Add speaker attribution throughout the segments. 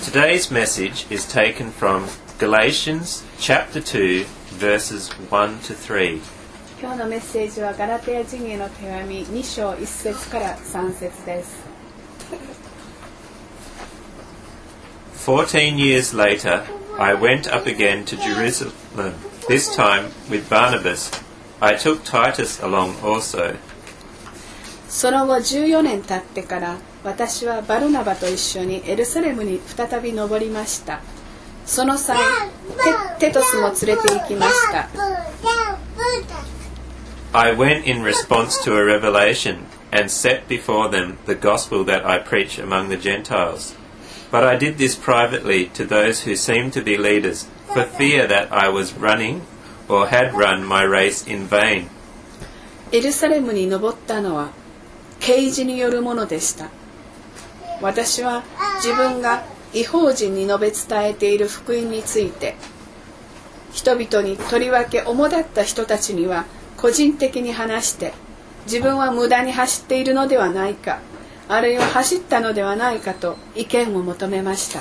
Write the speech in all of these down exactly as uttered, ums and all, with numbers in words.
Speaker 1: Today's message is taken from Galatians chapter two, verses one to three.
Speaker 2: 今日のメッセージはガラテヤ人への手紙に章いち節からさん節です。
Speaker 1: Fourteen years later, I went up again to Jerusalem, this time with Barnabas. I took Titus along also.
Speaker 2: その後じゅうよねん経ってから私はバルナバと一緒にエルサレムに再び登りました。その際、テ, テトスも連れて行きました。
Speaker 1: I went in response to a revelation and set before them the gospel that I preach among the Gentiles. But I did this privately to those who seemed to be leaders, for fear that I was running or had run my race in vain.
Speaker 2: エルサレムに登ったのは啓示によるものでした。私は自分が異邦人に述べ伝えている福音について、人々にとりわけ主だった人たちには個人的に話して、自分は無駄に走っているのではないか、あるいは走ったのではないかと意見を求めました。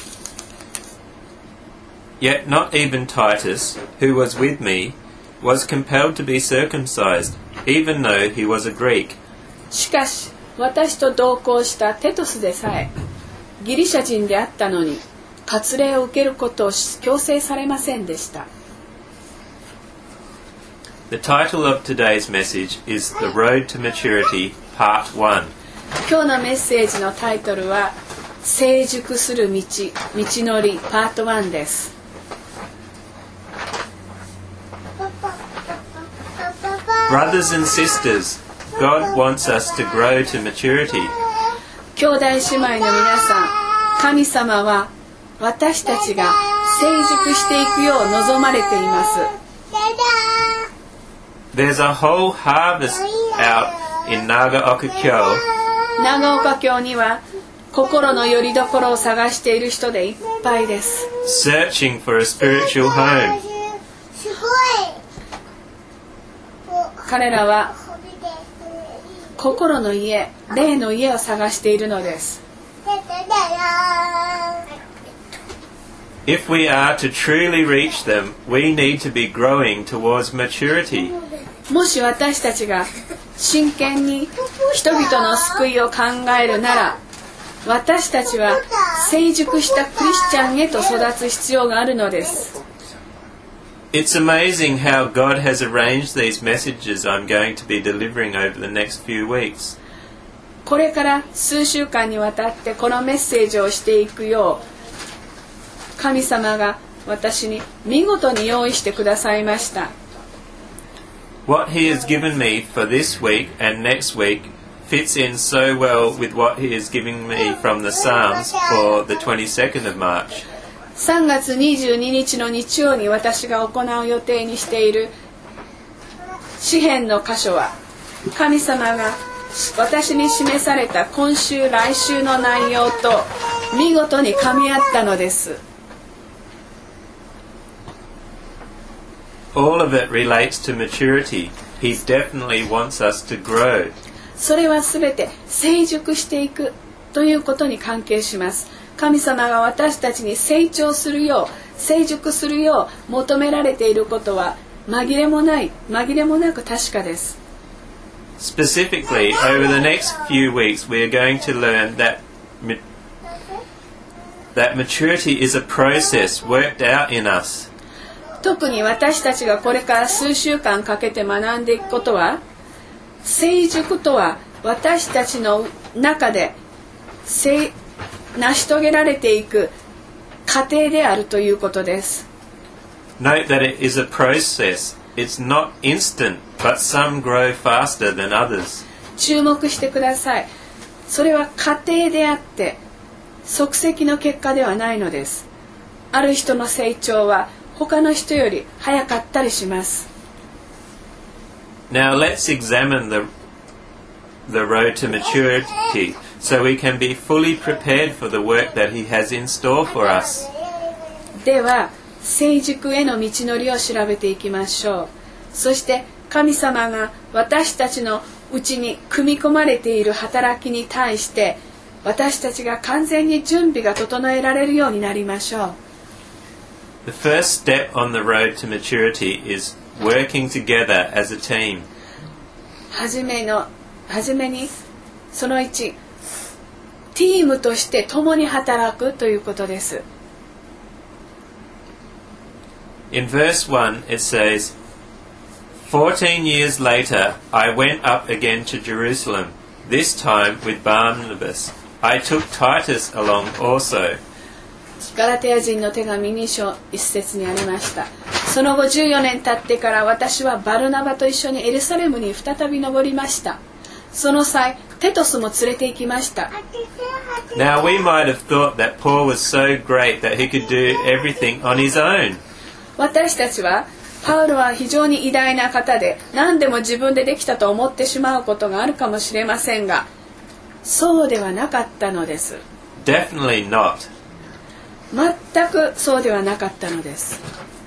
Speaker 1: Yet not even Titus, who was with me, was compelled to be circumcised, even though he was a Greek.
Speaker 2: しかし、私と同行したテトスでさえ、ギリシャ人であったのに、割礼を受けることを強制されませんでした。
Speaker 1: The title of today's message is The Road to Maturity, Part one.
Speaker 2: 今日のメッセージのタイトルは、成熟する道、道のり、パートワンです。
Speaker 1: Brothers and sisters, God wants us to grow to maturity.
Speaker 2: 兄弟姉妹の皆さん、神様は私たちが成熟していくよう望まれています。
Speaker 1: There's a whole harvest out in Nagaoka-kyo.
Speaker 2: 長岡京には心の拠り所を探している人でいっぱいです。
Speaker 1: Searching for a spiritual home.
Speaker 2: 彼らは心の家、霊の家を探しているのです。
Speaker 1: If we are to truly reach them, we need to be growing towards maturity.
Speaker 2: もし私たちが真剣に人々の救いを考えるなら、私たちは成熟したクリスチャンへと育つ必要があるのです。
Speaker 1: It's amazing how God has arranged these messages I'm going to be delivering over the next few weeks.
Speaker 2: これから数週間にわたってこのメッセージをしていくよう、神様が私に見事に用意してくださいました。
Speaker 1: What He has given me for this week and next week fits in so well with what He is giving me from the Psalms for the twenty-second of March.
Speaker 2: さんがつにじゅうににちの日曜に私が行う予定にしている詩編の箇所は、神様が私に示された今週来週の内容と見事に噛み合ったのです。
Speaker 1: All of it relates to maturity. He definitely wants us to grow.
Speaker 2: それはすべて成熟していくということに関係します。神様が私たちに成長するよう、成熟するよう求められていることは紛れもない、紛れもなく確かです。
Speaker 1: Specifically, over the next few weeks, we are going to learn that that maturity is a process worked out in us.
Speaker 2: 特に私たちがこれから数週間かけて学んでいくことは、成熟とは私たちの中で成成し遂げられていく過程であるということです。
Speaker 1: Note that it is a process. It's not instant, but some grow faster than others.
Speaker 2: 注目してください。それは過程であって即席の結果ではないのです。ある人の成長は他の人より早かったりします。
Speaker 1: Now let's examine the the road to maturity, so we can be fully prepared for the work that He has in store for us.
Speaker 2: では、成熟への道のりを調べていきましょう。そして神様が私たちのうちに組み込まれている働きに対して私たちが完全に準備が整えられるようになりましょう。
Speaker 1: The first step on the road to maturity is working together as a team.
Speaker 2: はじめの、はじめにそのいち、ティームとして共に働くということです。
Speaker 1: In verse one it says, Fourteen years later I went up again to Jerusalem, this time with Barnabas. I took Titus along also.
Speaker 2: ガラテヤ人の手紙に章一節にありました。その後じゅうよねん経ってから私はバルナバと一緒にエルサレムに再び登りました。その際、テトスも連れて行きました。
Speaker 1: Now we might have thought that Paul was so great that he could do everything on his own.
Speaker 2: 私たちはパウロは非常に偉大な方で何でも自分でできたと思ってしまうことがあるかもしれませんが、そうではなかったのです。
Speaker 1: Definitely not.
Speaker 2: 全くそうではなかったのです。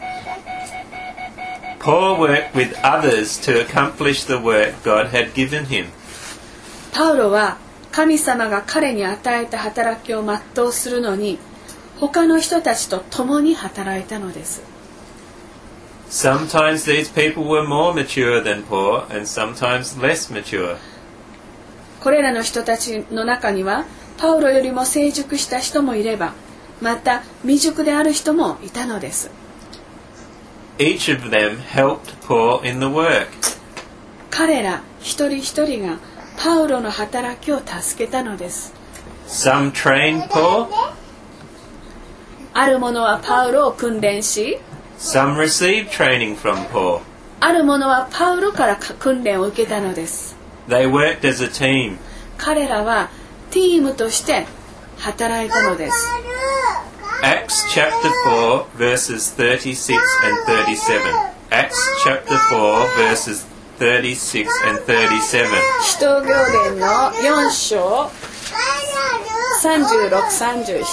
Speaker 1: Paul worked with others to accomplish the work God had given him.
Speaker 2: パウロは神様が彼に与えた働きを全うするのに他の人たちと共に働いたのです。
Speaker 1: Sometimes these people were more mature than Paul and sometimes less mature.
Speaker 2: これらの人たちの中にはパウロよりも成熟した人もいれば、また未熟である人もいたのです。
Speaker 1: Each of them helped Paul in the work.
Speaker 2: 彼ら一人一人がパウロの働きを助けたのです。
Speaker 1: Some trained Paul.
Speaker 2: ある者はパウロを訓練し、
Speaker 1: Some received training from Paul.
Speaker 2: ある者はパウロから訓練を受けたのです。
Speaker 1: They worked as a team.
Speaker 2: 彼らはチームとして働いたのです。
Speaker 1: Acts chapter four verses thirty-six and thirty-seven. Acts chapter four verses thirty-six and thirty-seven.
Speaker 2: 使徒行伝のよん章さんじゅうろく、さんじゅうなな。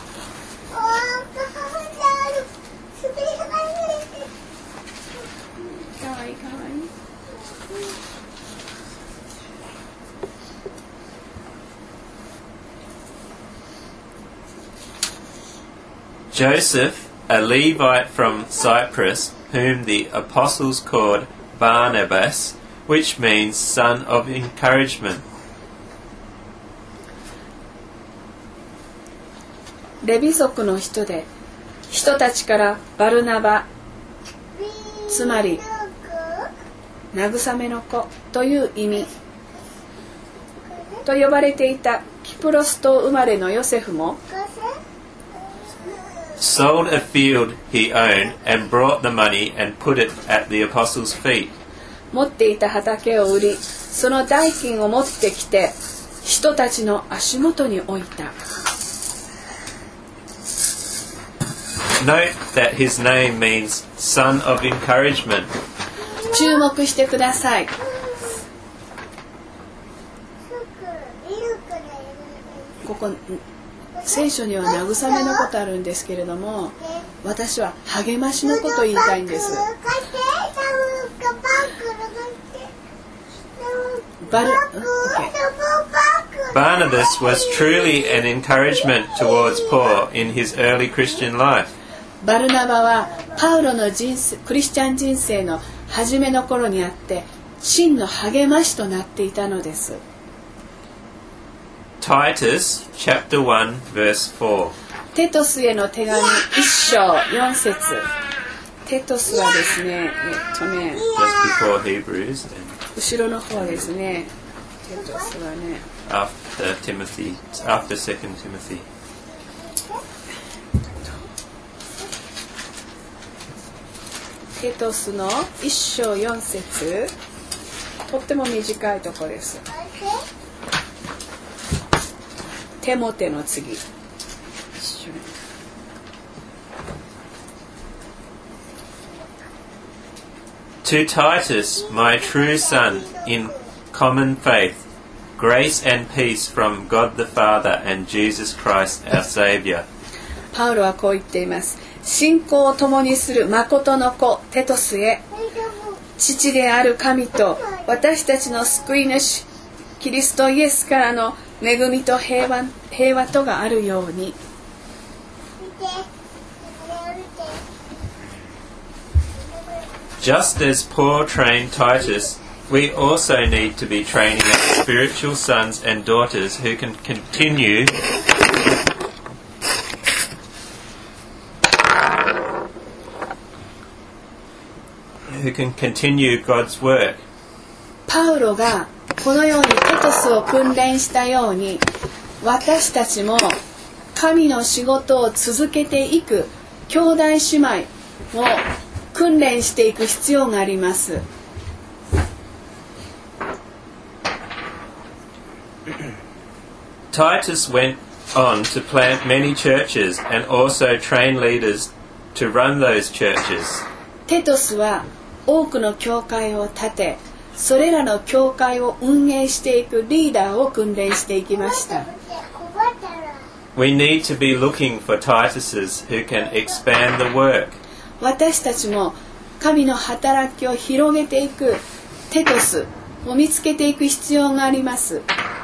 Speaker 1: Joseph, a Levite from Cyprus, whom the apostles called Barnabas, which means son of encouragement.
Speaker 2: レビ族の人で、人たちからバルナバ、つまり慰めの子という意味と呼ばれていたキプロス島生まれのヨセフも、
Speaker 1: sold a field he owned and brought the money and put it at the apostles' feet.
Speaker 2: 持っていた畑を売り、その代金を持ってきて人たちの足元に置いた。
Speaker 1: Note that his name means son of encouragement.
Speaker 2: 注目してください。ここ聖書には慰めのことあるんですけれども、私は励ましのことを言いたいんです。バル、
Speaker 1: Barnabas was truly an encouragement towards Paul in his early Christian life.
Speaker 2: バルナバはパウロの人生、クリスチャン人生の初めの頃にあって真の励ましとなっていたのです。
Speaker 1: Titus chapter one verse four.
Speaker 2: テトスへの手紙一章四節。テトスはですね、えっとね、
Speaker 1: Just before Hebrews and
Speaker 2: 後ろの方ですね。テトスはね、
Speaker 1: after Timothy, after Second Timothy.
Speaker 2: テトスの一章四節。とっても短いところです。テモテの次。
Speaker 1: To Titus, my true son, in common faith, grace and peace from God the Father and Jesus Christ our Savior.
Speaker 2: パウロはこう言っています。信仰を共にする誠の子テトスへ、父である神と私たちの救い主キリストイエスからの恵みと平和、平和とがあるように。
Speaker 1: Just as Paul trained Titus, we also need to be training our spiritual sons and daughters who can continue who can continue God's work.
Speaker 2: パウロがこのようにテトスを訓練したように、私たちも神の仕事を続けていく兄弟姉妹を訓練していく必要があります。
Speaker 1: Titus went on to plant many churches and also train leaders to run those churches.
Speaker 2: テトスは多くの教会を建て、それらの教会を運営していくリーダーを訓練していきました。
Speaker 1: We need to be looking for Tituses who can expand the work.
Speaker 2: 私たちも神の働きを広げていくテトスを見つけていく必要があります。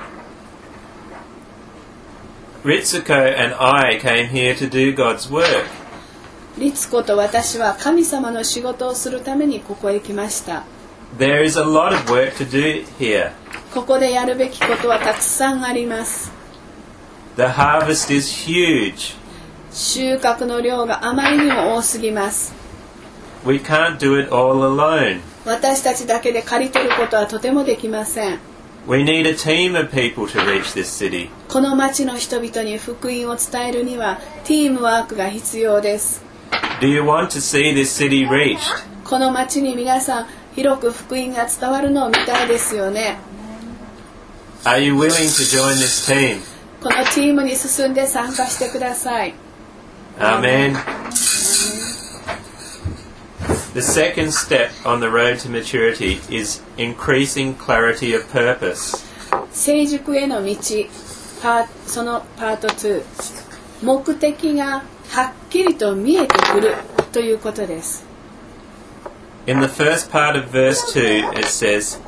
Speaker 1: Ritsuko and I came here to do God's work.
Speaker 2: リツコと私は神様の仕事をするためにここへ来ました。
Speaker 1: There is a lot of work to do here.
Speaker 2: ここでやるべきことはたくさんあります。
Speaker 1: The harvest is huge.
Speaker 2: 収穫の量があまりにも多すぎます。
Speaker 1: We can't do it all alone.
Speaker 2: 私たちだけで刈り取ることはとてもできません。
Speaker 1: We need a team of people to reach this city.
Speaker 2: この町の人々に福音を伝えるにはティームワークが必要です。
Speaker 1: Do you want to see this city reached?
Speaker 2: この町に皆さん広く福音が伝わるのを見たいですよね。
Speaker 1: Are you willing to join this team?
Speaker 2: このチームに進んで参加してください。
Speaker 1: Amen. The second step on the road to maturity is increasing clarity of purpose.
Speaker 2: 成熟への道、パーそのパートに、目的がはっきりと見えてくるということです。
Speaker 1: In the first part of verse two, it says,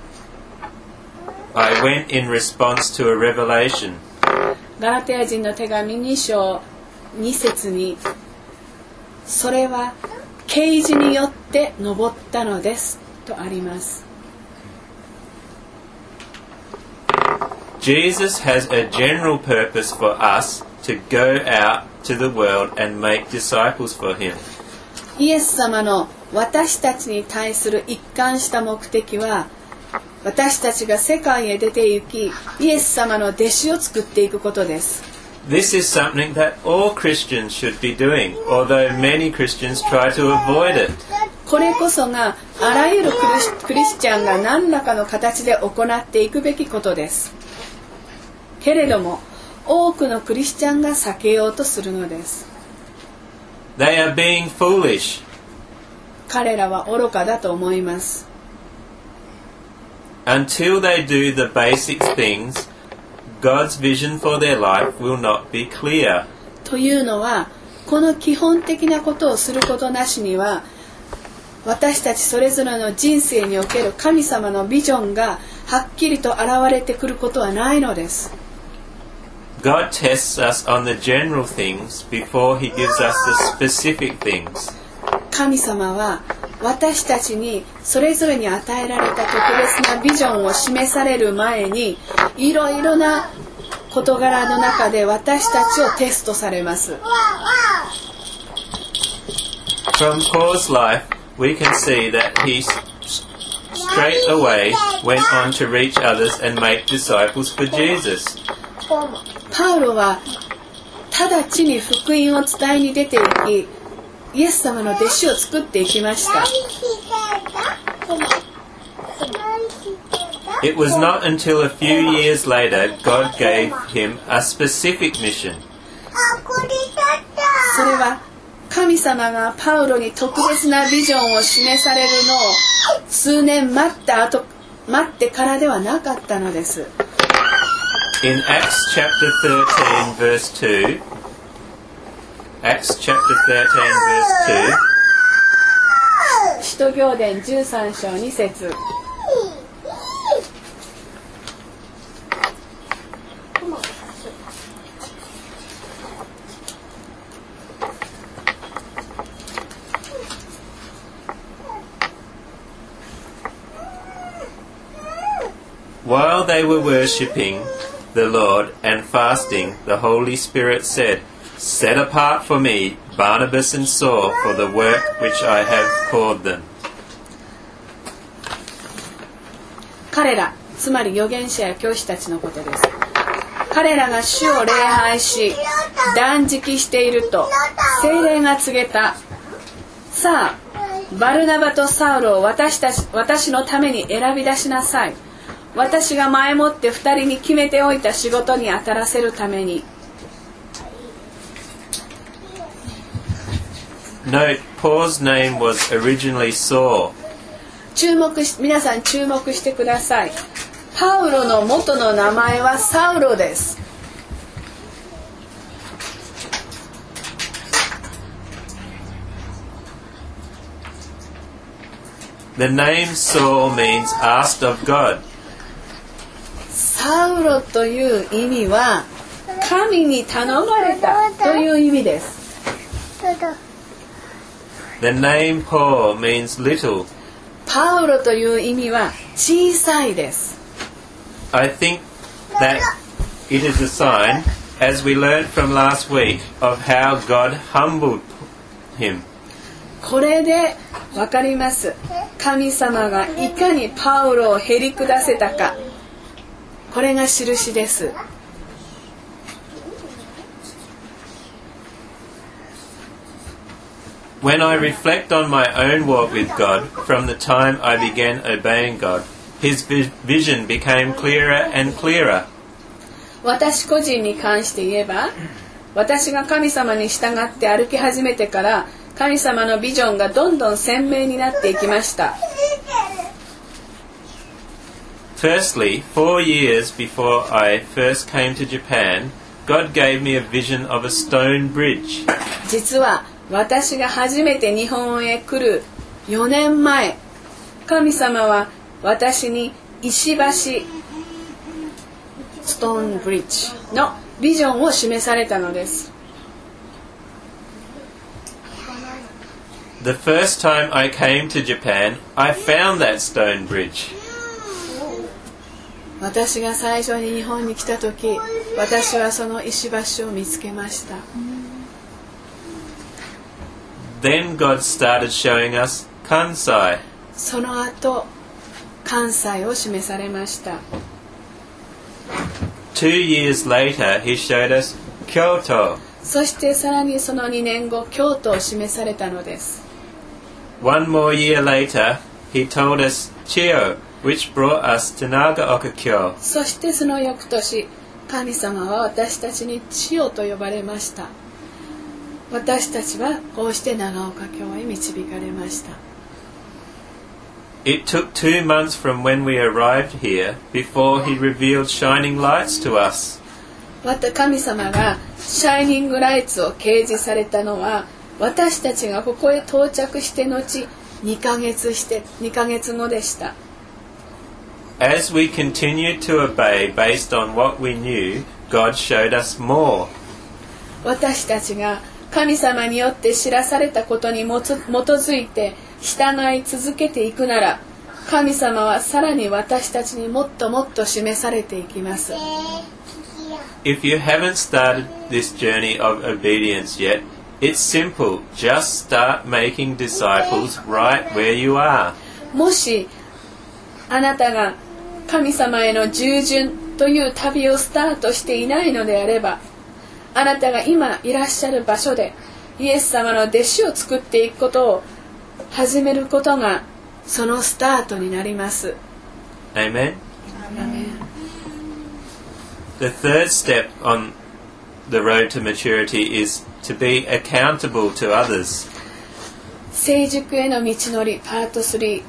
Speaker 1: I went in response to a revelation.
Speaker 2: ガラテヤ人の手紙に章に節に、それは啓示によって昇ったのですとあります。
Speaker 1: Jesus has a general purpose for us to go out to the world and make disciples for him.
Speaker 2: イエス様の私たちに対する一貫した目的は、私たちが世界へ出て行き、イエス様の弟子を作っていくことです。
Speaker 1: This is something that all Christians should be doing, although many Christians try to avoid it.
Speaker 2: これこそがあらゆるクリス、クリスチャンが何らかの形で行っていくべきことです。けれども、多くのクリスチャンが避けようとするのです。
Speaker 1: They are being foolish.
Speaker 2: 彼らは愚かだと思います。
Speaker 1: Until they do the basic things, God's vision for their life will not be clear.
Speaker 2: というのは、この基本的なことをすることなしには、私たちそれぞれの人生における神様のビジョンがはっきりと現れてくることはないのです。
Speaker 1: God tests us on the general things before He gives us the specific things.
Speaker 2: 神様は私たちにそれぞれに与えられた特別なビジョンを示される前に、いろいろな事柄の中で私たちをテストされます。
Speaker 1: From Paul's life, we can see that he straight away went on to reach others and make disciples for Jesus.
Speaker 2: パウロは直ちに福音を伝えに出て行き、イエス様の弟子を作っていきました。
Speaker 1: It was not until a few years later God gave him a specific mission.
Speaker 2: それは神様がパウロに特別なビジョンを示されるのを数年待った後、待ってからではなかったのです。
Speaker 1: In Acts chapter thirteen verse two, Acts chapter thirteen verse two,
Speaker 2: 使徒行伝じゅうさん章に節、
Speaker 1: While they were worshipping the Lord and fasting, the Holy Spirit said, Set apart for me Barnabas and Saul for the work which I have called them.
Speaker 2: 彼ら、つまり預言者や教師たちのことです。彼らが主を礼拝し、断食していると、聖霊が告げた。さあ、バルナバとサウルを私たち、私のために選び出しなさい。私が前もって二人に決めておいた仕事に当たらせるために。
Speaker 1: Note, Paul's name was originally Saul.
Speaker 2: 注目し、皆さん注目してください。パウロの元の名前はサウロです。
Speaker 1: The name Saul means asked of God.
Speaker 2: サウロという意味は神に頼まれたという意味です。
Speaker 1: The name Paul means little.
Speaker 2: パウロという意味は小さいです。
Speaker 1: I think that it is a sign, as we learned from last week, of how God humbled him.
Speaker 2: これでわかります。神様がいかにパウロをへり下せたか。これが印です。
Speaker 1: When I reflect on my own walk with God, from the time I began obeying God, His vision became clearer and clearer.
Speaker 2: 私個人に関して言えば、私が神様に従って歩き始めてから、神様のビジョンがどんどん鮮明になっていきました。
Speaker 1: Firstly, four years before I first came to Japan, God gave me a vision of a stone bridge.
Speaker 2: 実は私が初めて日本へ来るよねんまえ、神様は私に石橋ストーンブリッジのビジョンを示されたのです。
Speaker 1: The first time I came to Japan, I found that stone bridge.
Speaker 2: 私が最初に日本に来た時、私はその石橋を見つけました。
Speaker 1: Then God started showing us Kansai.
Speaker 2: その後、関西を示されました。
Speaker 1: Two years later, He showed us Kyoto.
Speaker 2: そしてさらにそのにねんご、京都を示されたのです。
Speaker 1: One more year later, He told us Chiyo, which brought us to Nagaoka-kyo.
Speaker 2: そしてその翌年、神様は私たちに千代と呼ばれました。私たちはこうして長岡京へ導かれました。
Speaker 1: It took two months from when we arrived here before He revealed shining lights to us.
Speaker 2: また神様がシャイニングライツを掲示されたのは、私たちがここへ到着して後にかげつしてにかげつごでした。
Speaker 1: As we continued to obey based on what we knew, God showed us more.
Speaker 2: 私たちが神様によって知らされたことに基づいて従い続けていくなら、神様はさらに私たちにもっともっと示されていきます。
Speaker 1: If you haven't started this journey of obedience yet, it's simple. Just start making disciples right where you are.
Speaker 2: もしあなたが神様への従順という旅をスタートしていないのであれば、あなたが今いらっしゃる場所でイエス様の弟子を作っていくことを始めることがそのスタートになります。
Speaker 1: Amen. The third step on the road to maturity is to be accountable to others.
Speaker 2: 成熟への道のりパートスリー。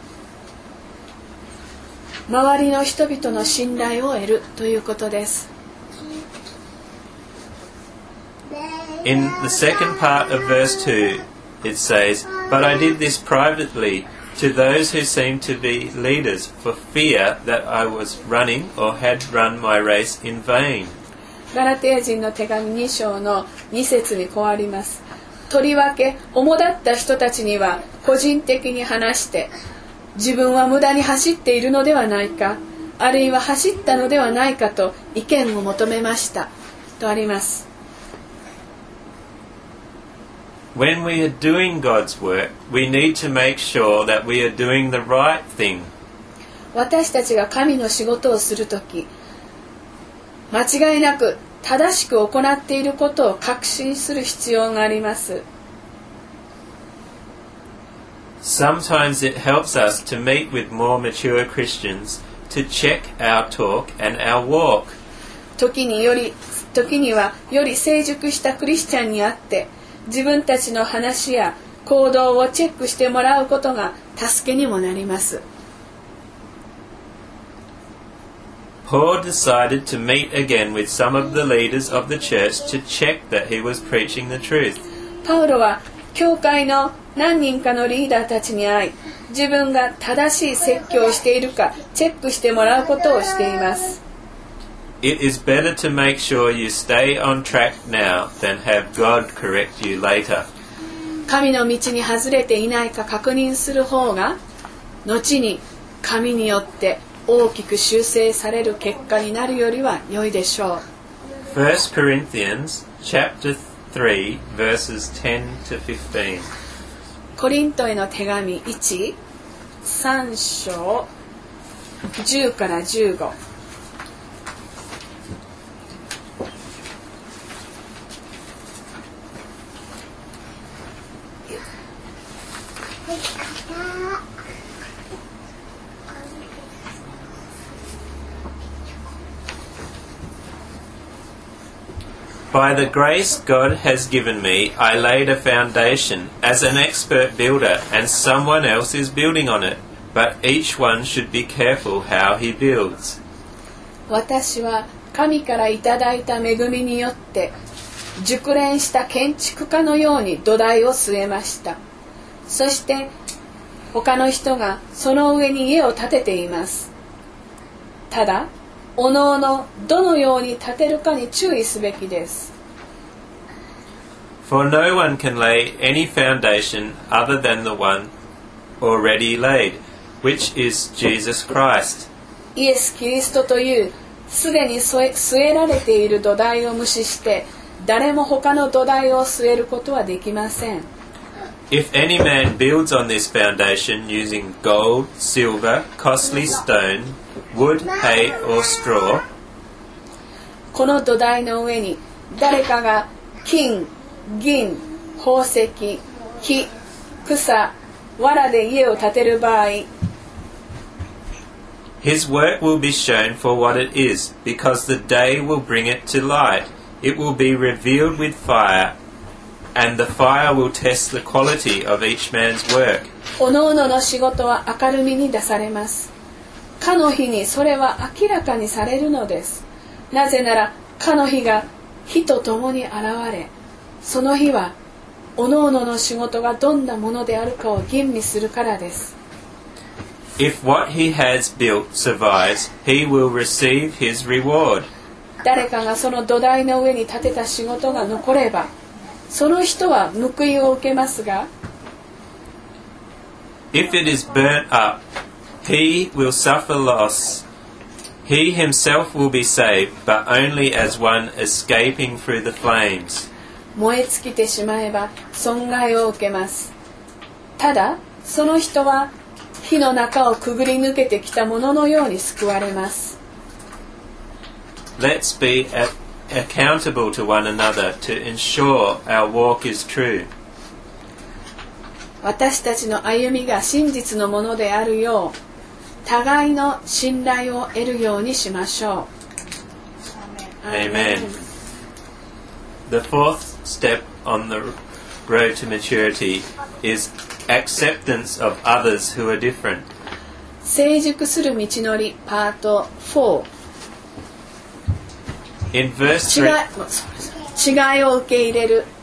Speaker 2: 周りの人々の信頼を得るということです。
Speaker 1: In the second part of verse two, it says, But I did this privately to those who seemed to be leaders, for fear that I was running or had run my race in vain.
Speaker 2: ガラテヤ人の手紙に章のに節にこうあります。とりわけ主だった人たちには個人的に話して、自分は無駄に走っているのではないか、 あるいは走ったのではないかと意見を求めましたとあります。
Speaker 1: When we are doing God's work, we need to make sure that we are doing the right thing.
Speaker 2: 私たちが神の仕事をするとき、間違いなく正しく行っていることを確信する必要があります。
Speaker 1: Sometimes it helps us to meet with more mature Christians to check our talk and our walk.
Speaker 2: 時により、時にはより成熟したクリスチャンに会って、自分たちの話や行動をチェックしてもらうことが助けにもなります。
Speaker 1: Paul decided to meet again with some of the leaders of the church to check that he was preaching the truth.
Speaker 2: パウロは教会の何人かのリーダーたちに会い、自分が正しい説教をしているかチェックしてもらうことをしています。
Speaker 1: It is better to make sure you stay on track now than have God correct you later.
Speaker 2: 神の道に外れていないか確認する方が、後に神によって大きく修正される結果になるよりは良いでしょう。
Speaker 1: First Corinthians chapter three verses ten to fifteen.
Speaker 2: コリントへの手紙いち、さん章じゅうからじゅうご。
Speaker 1: By the grace God has given me, I laid a foundation as an expert builder, and someone else is building on it. But each one should be careful how he builds.
Speaker 2: 私は神からいただいた恵みによって熟練した建築家のように土台を据えました。そして他の人がその上に家を建てています。ただおのおのどのように建てるかに注意すべきです。
Speaker 1: For no one can lay any foundation other than the one already laid, which is Jesus Christ.
Speaker 2: イエス・キリストというすでに据え、据えられている土台を無視して誰も他の土台を据えることはできません。
Speaker 1: If any man builds on this foundation using gold, silver, costly stone, wood, hay, or straw,
Speaker 2: この土台の上に誰かが金、銀、宝石、木、草、藁で家を建てる場合、
Speaker 1: his work will be shown for what it is, because the day will bring it to light. It will be revealed with fire, and the fire will test the quality of each man's work.
Speaker 2: おのおのの仕事は明るみに出されます。かの日にそれは明らかにされるのです。なぜならかの日が火とともに現れ、その日はおのおのの仕事がどんなものであるかを吟味するからです。
Speaker 1: If what he has built survives, he will receive his reward.
Speaker 2: 誰かがその土台の上に建てた仕事が残れば、その人は報いを受けますが、
Speaker 1: If it is burnt up, he will suffer loss. He himself will be saved, but only as one escaping through the flames.
Speaker 2: 燃え尽きてしまえば損害を受けます。ただ、その人は火の中をくぐり抜けてきたもののように救われます。
Speaker 1: Let's be a- accountable to one another to ensure our walk is true.
Speaker 2: 私たちの歩みが真実のものであるよう、互いの信頼を得るようにしましょう。
Speaker 1: Amen. The fourth step on the road to maturity is acceptance of others who are different.
Speaker 2: 成熟する道のりパートフォー。
Speaker 1: In verse
Speaker 2: 違い、
Speaker 1: three,
Speaker 2: 違いを受け入れる。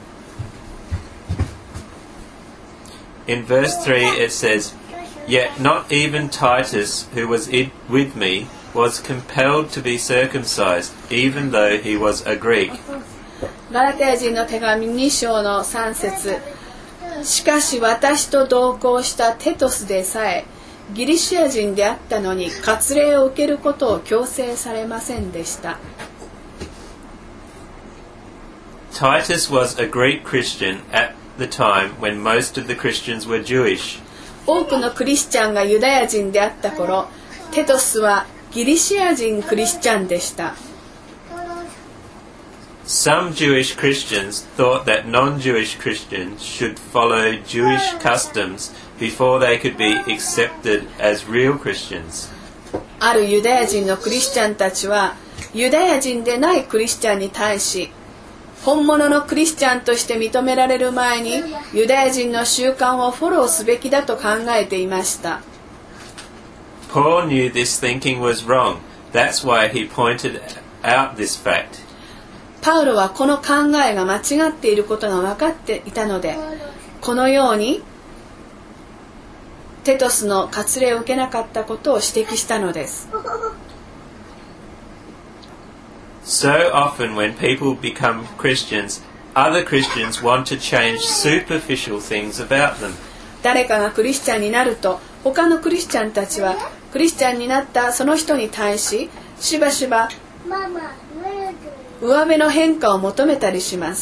Speaker 1: in verse three it says, Yet not even Titus, who was in, with me, was compelled to be circumcised, even though he was a Greek.
Speaker 2: ガラテヤ人の手紙に章のさん節。しかし私と同行したテトスでさえギリシア人であったのに割礼を受けることを強制されませんでした。
Speaker 1: Titus was a Greek Christian at the time when most of the Christians were Jewish.
Speaker 2: 多くのクリスチャンがユダヤ人であった頃、テトスはギリシア人クリスチャンでした。
Speaker 1: Some Jewish Christians thought that non-Jewish Christians should follow Jewish customs before they could be accepted as real Christians.
Speaker 2: あるユダヤ人のクリスチャンたちは、ユダヤ人でないクリスチャンに対し、本物のクリスチャンとして認められる前に、ユダヤ人の習慣をフォローすべきだと考えていました。
Speaker 1: Paul knew this thinking was wrong. That's why he pointed out this fact.
Speaker 2: パウロはこの考えが間違っていることが分かっていたので、このようにテトスの割礼を受けなかったことを指摘したのです。
Speaker 1: So often when people become Christians, other Christians want to change superficial things about them.
Speaker 2: 誰かがクリスチャンになると、他のクリスチャンたちはクリスチャンになったその人に対し、しばしば上辺の変化を求めたりします。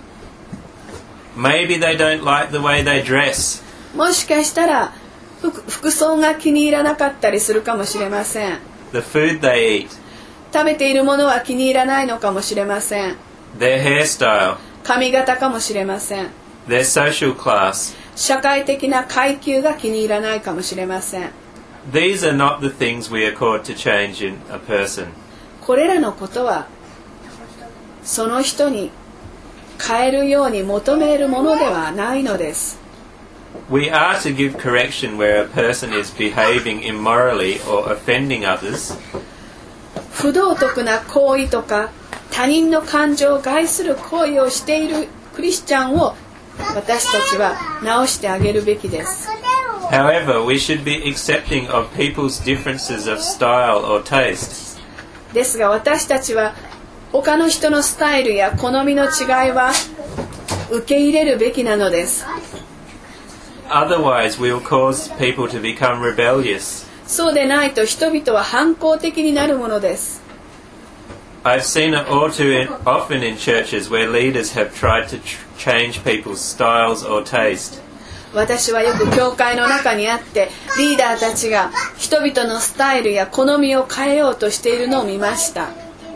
Speaker 1: Maybe they don't like the way they dress.
Speaker 2: もしかしたら 服, 服装が気に入らなかったりするかもしれません。
Speaker 1: The food they eat.
Speaker 2: 食べているものは気に入らないのかもしれません。
Speaker 1: Their hairstyle.
Speaker 2: 髪型かもしれません。
Speaker 1: Their social class.
Speaker 2: 社会的な階級が気に入らないかもしれません。
Speaker 1: These are not the things we are called to change in a person.
Speaker 2: これらのことはその人に変えるように求めるものではないのです。
Speaker 1: We are to give correction where a person is behaving immorally or offending others.
Speaker 2: 不道徳な行為とか他人の感情を害する行為をしているクリスチャンを私たちは直してあげるべきです。
Speaker 1: However, we should be accepting of people's differences of style or taste.
Speaker 2: ですが私たちは他の人のスタイルや好みの違いは受け入れるべきなのです。
Speaker 1: Otherwise, we will cause people to become rebellious.
Speaker 2: そうでないと人々は反抗的になるものです。
Speaker 1: I've seen it all too often in churches where leaders have tried to tr- change people's styles or taste.
Speaker 2: 私はよく教会の中にあってリーダーたちが人々のスタイルや好みを変えようとしているのを見ました。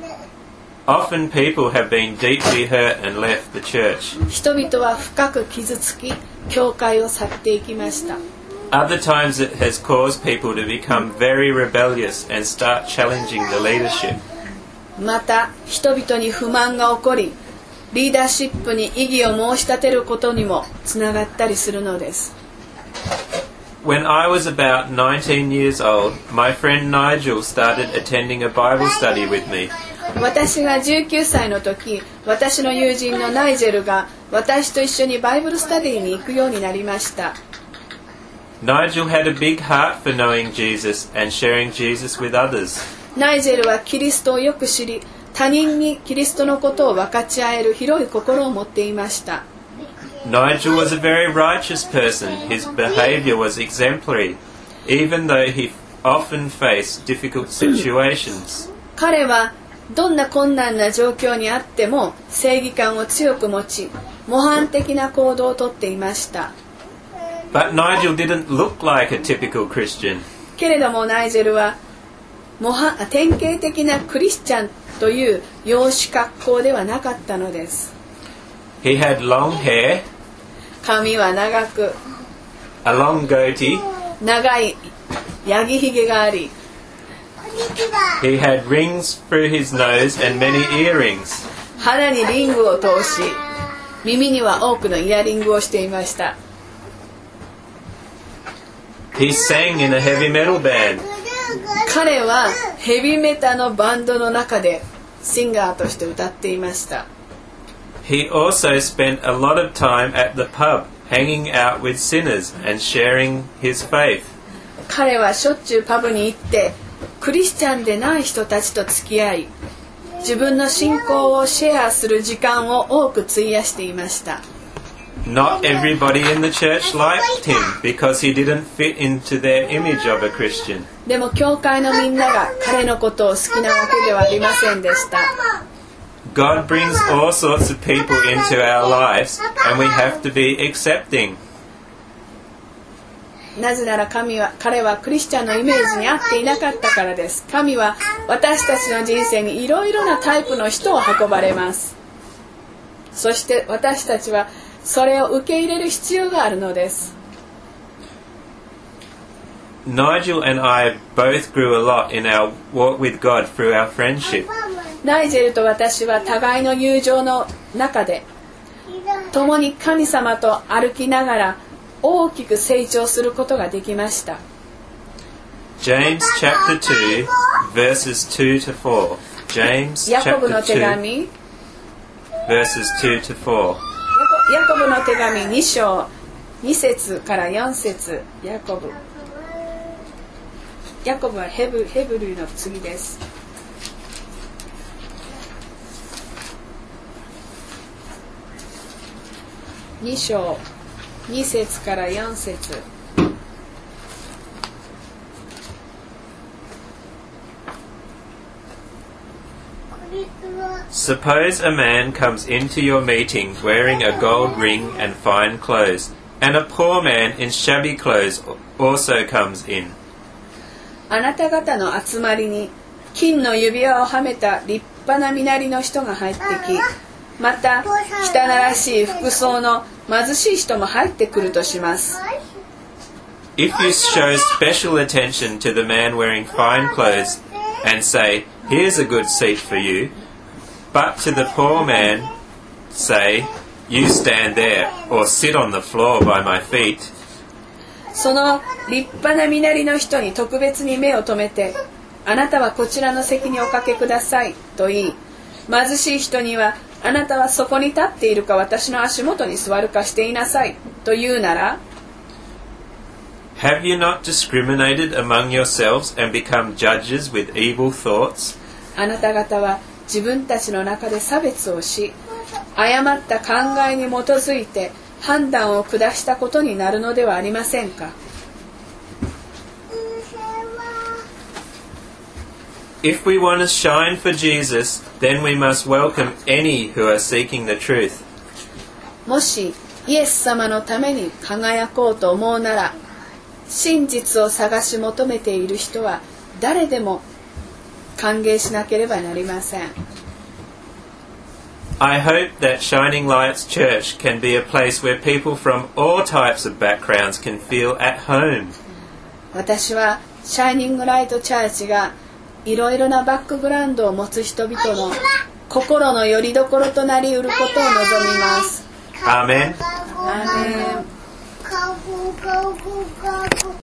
Speaker 1: Often people have been deeply hurt and left the church.
Speaker 2: 人々は深く傷つき教会を去っていきました。
Speaker 1: Other times it has caused people to become very rebellious and start challenging the leadership.
Speaker 2: また人々に不満が起こりリーダーシップに異議を申し立てることにもつながったりするのです。
Speaker 1: When I was about nineteen years old, my friend Nigel started attending a Bible study with me.
Speaker 2: 私がじゅうきゅうさいの時、私の友人のナイジェルが私と一緒にバイブルスタディに行くようになりました。
Speaker 1: Nigel had a big heart for knowing Jesus and sharing Jesus with others.
Speaker 2: ナイジェルはキリストをよく知り、他人にキリストのことを分かち合える広い心を持っていました。
Speaker 1: Nigel was a very righteous person. His behavior was exemplary, even though he often faced difficult situations.
Speaker 2: 彼はどんな困難な状況にあっても正義感を強く持ち、模範的な行動をとっていました。
Speaker 1: But Nigel didn't look like a typical Christian.
Speaker 2: けれどもナイジェルは模範典型的なクリスチャンという容姿格好ではなかったのです。
Speaker 1: He had long hair,
Speaker 2: 髪は長く、
Speaker 1: a long goatee.
Speaker 2: 長いヤギひげがあり、
Speaker 1: He had rings through his nose and many earrings.
Speaker 2: 鼻にリングを通し、耳には多くのイヤリングをしていました。
Speaker 1: He sang in a heavy metal band.
Speaker 2: 彼はヘビメタのバンドの中でシンガーとして歌っていました。
Speaker 1: He also spent a lot of time at the pub, hanging out with sinners and sharing his faith.
Speaker 2: 彼はしょっちゅうパブに行ってクリスチャンでない人たちと付き合い、自分の信仰をシェアする時間を多く費やしていました。
Speaker 1: Not everybody in the church liked him because he didn't fit into their image of a Christian.
Speaker 2: でも教会のみんなが彼のことを好きなわけではありませんでした。
Speaker 1: God brings all sorts of people into our lives and we have to be accepting.
Speaker 2: なぜなら神は彼はクリスチャンのイメージに合っていなかったからです。神は私たちの人生にいろいろなタイプの人を運ばれます。そして私たちはそれを受け入れる必要があるのです。
Speaker 1: Nigel and I both grew a lot in our walk with God through our friendship.
Speaker 2: ナイジェルと私は互いの友情の中で共に神様と歩きながら大きく成長することができました。
Speaker 1: James chapter two verses two to four. James
Speaker 2: ヤコブ
Speaker 1: chapter
Speaker 2: の手
Speaker 1: two
Speaker 2: 紙
Speaker 1: verses two to four.
Speaker 2: ヤコブの手紙に章に節からよん節。ヤコブヤコブはヘブ、ヘブルの次です。に章に節からよん節。
Speaker 1: Suppose a man comes into your meeting wearing a gold ring and fine clothes, and a poor man in shabby clothes also comes in.
Speaker 2: あなた方の集まりに金の指輪をはめた立派な身なりの人が入ってき、また汚らしい服装の貧しい人も入ってくるとします。
Speaker 1: If you show special attention to the man wearing fine clothes and say, "Here's a good seat for you," but to the poor man say, "You stand there," or "Sit on the floor by my feet,"
Speaker 2: その立派な身なりの人に特別に目を留めて、あなたはこちらの席におかけくださいと言い、貧しい人にはあなたはそこに立っているか私の足元に座るかしていなさいと言うなら、
Speaker 1: Have you not discriminated among yourselves and become judges with evil thoughts?
Speaker 2: あなた方は自分たちの中で差別をし、誤った考えに基づいて判断を下したことになるのではありませんか。
Speaker 1: If we want to shine for Jesus, then we must welcome any who are seeking the truth.
Speaker 2: もしイエス様のために輝こうと思うなら、真実を探し求めている人は誰でも歓迎しなければなりません。
Speaker 1: I hope that Shining Lights Church can be a place where people from all types of backgrounds can feel at home.
Speaker 2: 私はシャイニングライトチャーチがいろいろなバックグラウンドを持つ人々の心の拠り所となりうることを望みます。
Speaker 1: Amen.
Speaker 2: アーメン。